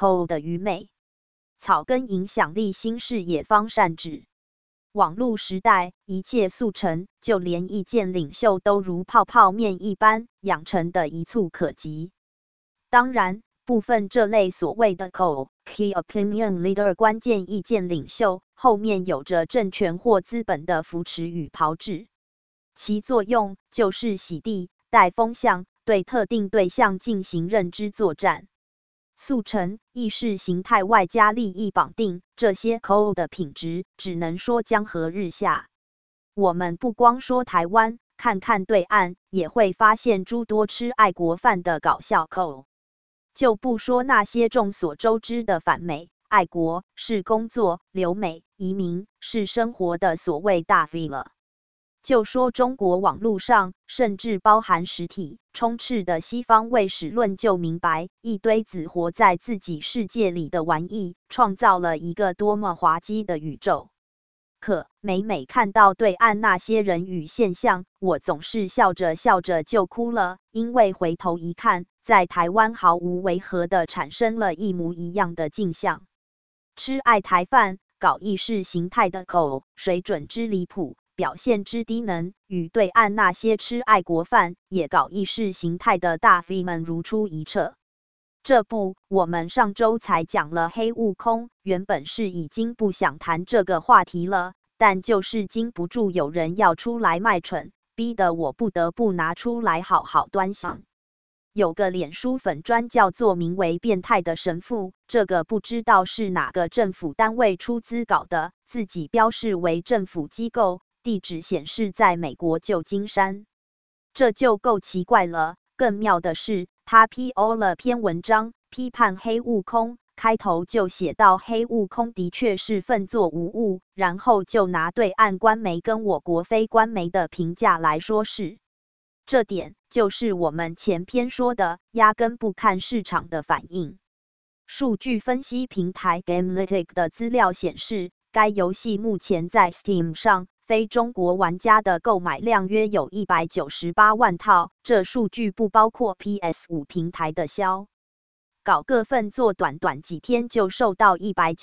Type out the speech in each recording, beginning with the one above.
口的愚昧。草根影响力新视野方善治。网络时代，一切速成，就连意见领袖都如泡泡面一般，养成的一蹴可及。当然，部分这类所谓的 key opinion leader 关键意见领袖，后面有着政权或资本的扶持与炮制，其作用就是洗地、带风向，对特定对象进行认知作战。速成、意识形态外加利益绑定，这些 code 的品质只能说江河日下。我们不光说台湾，看看对岸，也会发现诸多吃爱国饭的搞笑 code。就不说那些众所周知的反美、爱国是工作、留美、移民是生活的所谓大 V 了。就说中国网络上，甚至包含实体，充斥的西方卫史论就明白，一堆只活在自己世界里的玩意，创造了一个多么滑稽的宇宙。可每看到对岸那些人与现象，我总是笑着笑着就哭了，因为回头一看，在台湾毫无违和地产生了一模一样的镜像。吃爱台饭，搞意识形态的口，水准之离谱，表现之低能，与对岸那些吃爱国饭也搞意识形态的大 V 们如出一辙。这不，我们上周才讲了黑悟空，原本是已经不想谈这个话题了，但就是经不住有人要出来卖蠢，逼得我不得不拿出来好好端详。有个脸书粉专叫做名为变态的神父，这个不知道是哪个政府单位出资搞的，自己标示为政府机构，地址显示在美国旧金山。这就够奇怪了，更妙的是，他 PO 了篇文章，批判黑悟空，开头就写到黑悟空的确是粪作无误，然后就拿对岸官媒跟我国非官媒的评价来说事。这点就是我们前篇说的，压根不看市场的反应。数据分析平台 Gamelytic 的资料显示，该游戏目前在 Steam 上，非中国玩家的购买量约有198万套，这数据不包括 PS5 平台的销。搞个粪作短几天就受到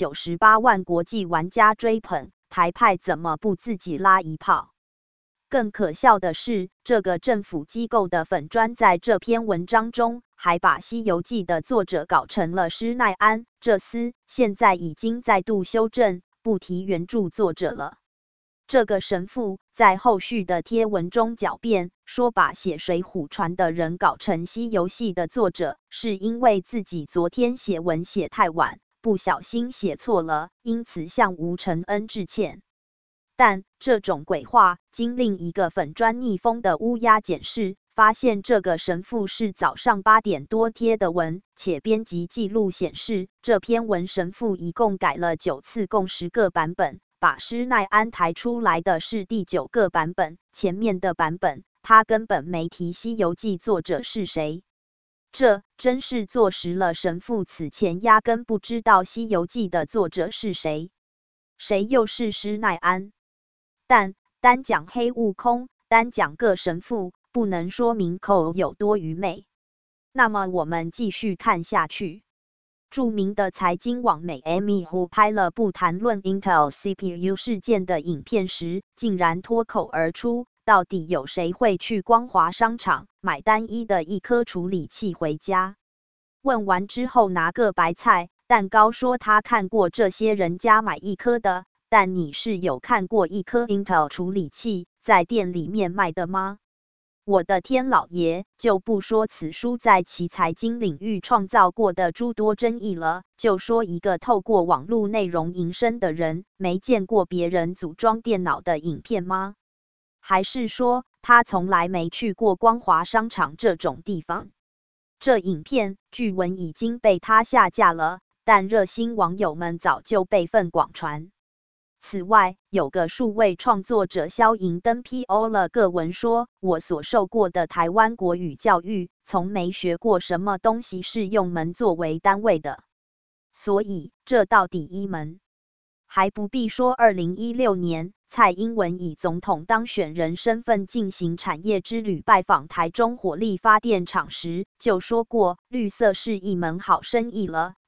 198万国际玩家追捧，台派怎么不自己拉一炮？更可笑的是，这个政府机构的粉专在这篇文章中，还把《西游记》的作者搞成了施耐庵，这厮现在已经再度修正，不提原著作者了。这个神父在后续的贴文中狡辩，说把写《水浒传》的人搞成《西游记》的作者，是因为自己昨天写文写太晚，不小心写错了，因此向吴承恩致歉。但这种鬼话，经另一个粉专逆风的乌鸦检视，发现这个神父是早上8点多贴的文，且编辑记录显示，这篇文神父一共改了9次，共10个版本，把施耐庵抬出来的是第9个版本，前面的版本他根本没提《西游记》作者是谁。这真是坐实了神父此前压根不知道《西游记》的作者是谁，谁又是施耐庵？但单讲黑悟空，单讲个神父，不能说明口有多愚昧。那么我们继续看下去。著名的财经网美 Amy Hu 拍了部谈论 Intel CPU 事件的影片时，竟然脱口而出，到底有谁会去光华商场买单一的一颗处理器回家？问完之后拿个白菜蛋糕说他看过这些人家买一颗的，但你是有看过一颗 Intel 处理器在店里面卖的吗？我的天老爷，就不说此书在其财经领域创造过的诸多争议了，就说一个透过网络内容营生的人，没见过别人组装电脑的影片吗？还是说他从来没去过光华商场这种地方？这影片据闻已经被他下架了，但热心网友们早就备份广传。此外，有个数位创作者萧银登 PO 了个文说，我所受过的台湾国语教育，从没学过什么东西是用门作为单位的。所以，这到底一门？还不必说2016年，蔡英文以总统当选人身份进行产业之旅拜访台中火力发电厂时，就说过绿色是一门好生意了，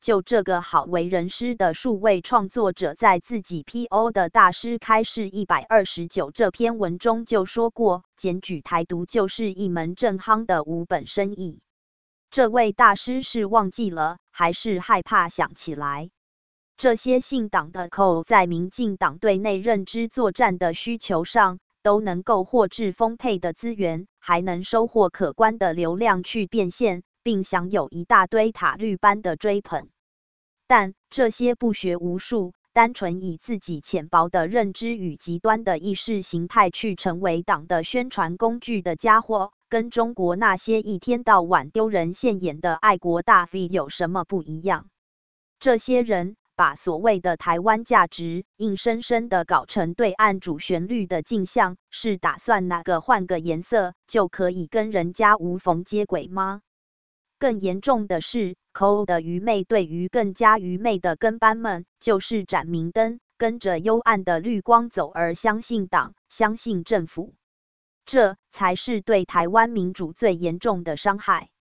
就这个好为人师的数位创作者在自己 PO 的大师开示129这篇文中就说过，检举台独就是一门正夯的无本生意。这位大师是忘记了，还是害怕想起来？这些信党的口在民进党对内认知作战的需求上，都能够获致丰沛的资源，还能收获可观的流量去变现，并享有一大堆塔绿般的追捧。但这些不学无术，单纯以自己浅薄的认知与极端的意识形态去成为党的宣传工具的家伙，跟中国那些一天到晚丢人现眼的爱国大 V 有什么不一样？这些人把所谓的台湾价值硬生生的搞成对岸主旋律的镜像，是打算哪个换个颜色就可以跟人家无缝接轨吗？更严重的是，口的愚昧对于更加愚昧的跟班们，就是盏明灯，跟着幽暗的绿光走而相信党、相信政府，这才是对台湾民主最严重的伤害。